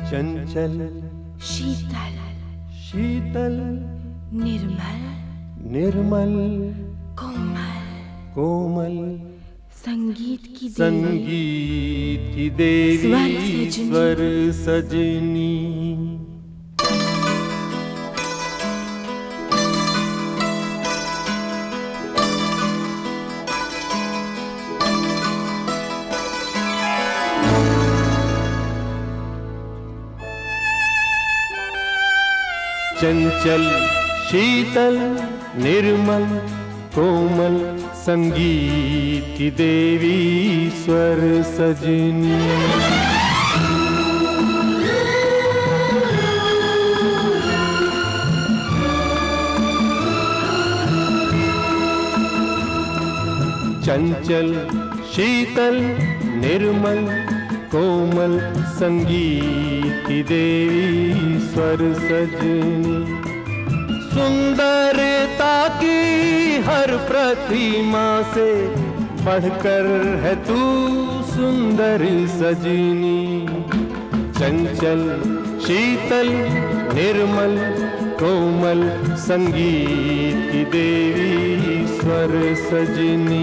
चंचल शीतल शीतल निर्मल निर्मल कोमल कोमल संगीत की संगीत की देवी स्वर सजनी। चंचल शीतल निर्मल कोमल संगीत की देवी स्वर सजनी। चंचल शीतल निर्मल कोमल संगीत की देवी स्वर सजनी। सुंदरता की हर प्रतिमा से बढ़कर है तू सुंदर सजनी। चंचल शीतल निर्मल कोमल संगीत की देवी स्वर सजनी।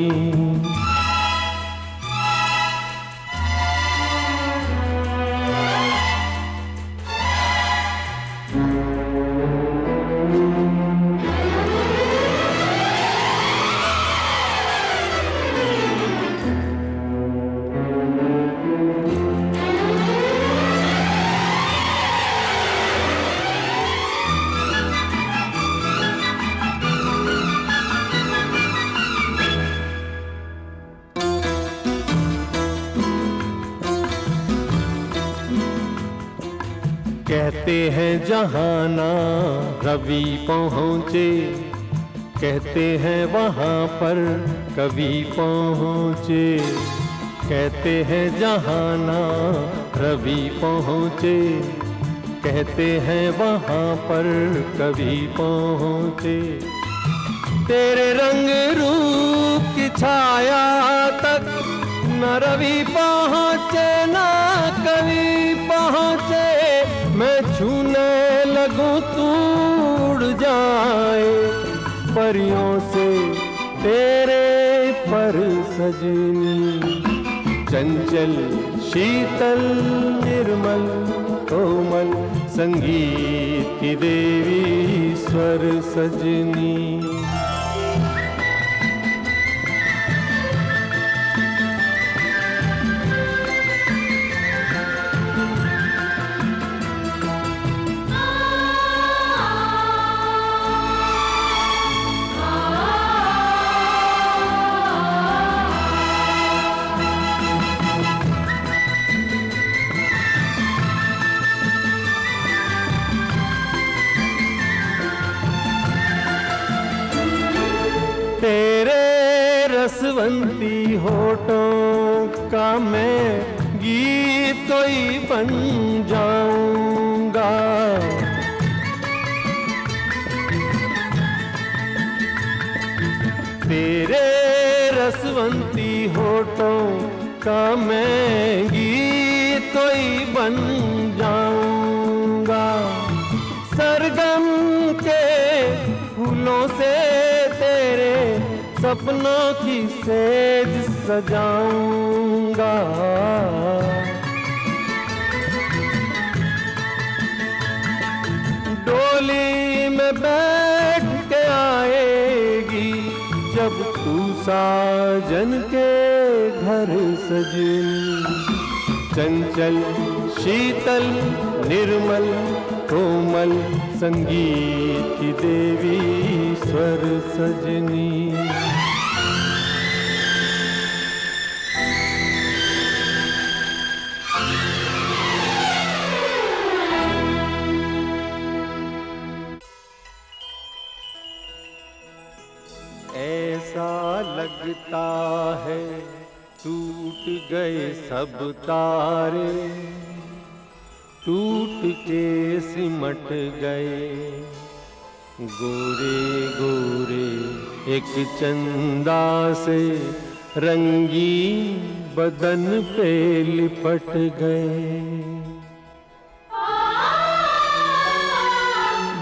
कहते हैं जहाना रवि पहुँचे, कहते हैं वहाँ पर कवि पहुँचे। कहते हैं जहाना रवि पहुँचे, कहते हैं वहाँ पर कवि पहुँचे। तेरे रंग रूप की छाया तक न रवि पहुँचे न कवि पहुँचे। मैं छूने लगूं तू उड़ जाए परियों से तेरे पर सजनी। चंचल शीतल निर्मल कोमल संगीत की देवी स्वर सजनी। तेरे रसवंती होठों का मैं गीत कोई बन जाऊंगा। तेरे रसवंती होठों का मैं गीत कोई बन जाऊंगा। सरगम के फूलों से तेरे सपनों की सेज सजाऊंगा। डोली में बैठ के आएगी जब तू साजन के घर सजनी। चंचल शीतल निर्मल कोमल संगीत की देवी स्वर सजनी। ऐसा लगता है टूट गए सब तारे, टूट के सिमट गए गोरे गोरे एक चंदा से रंगी बदन पे लिपट गए।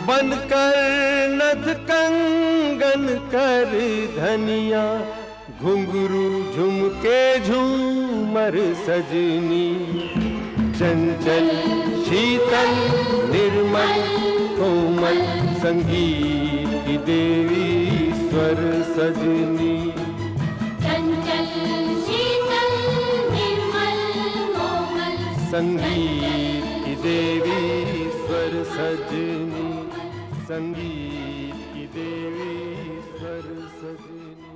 बनकर नथ कंगन कर धनिया, घुंघरू झुमके झूमर सजनी। चंचल शीतल निर्मल कोमल, संगीत की देवी स्वर सजनी। चंचल शीतल निर्मल कोमल, संगीत की देवी स्वर सजनी, संगीत की देवी स्वर सजनी।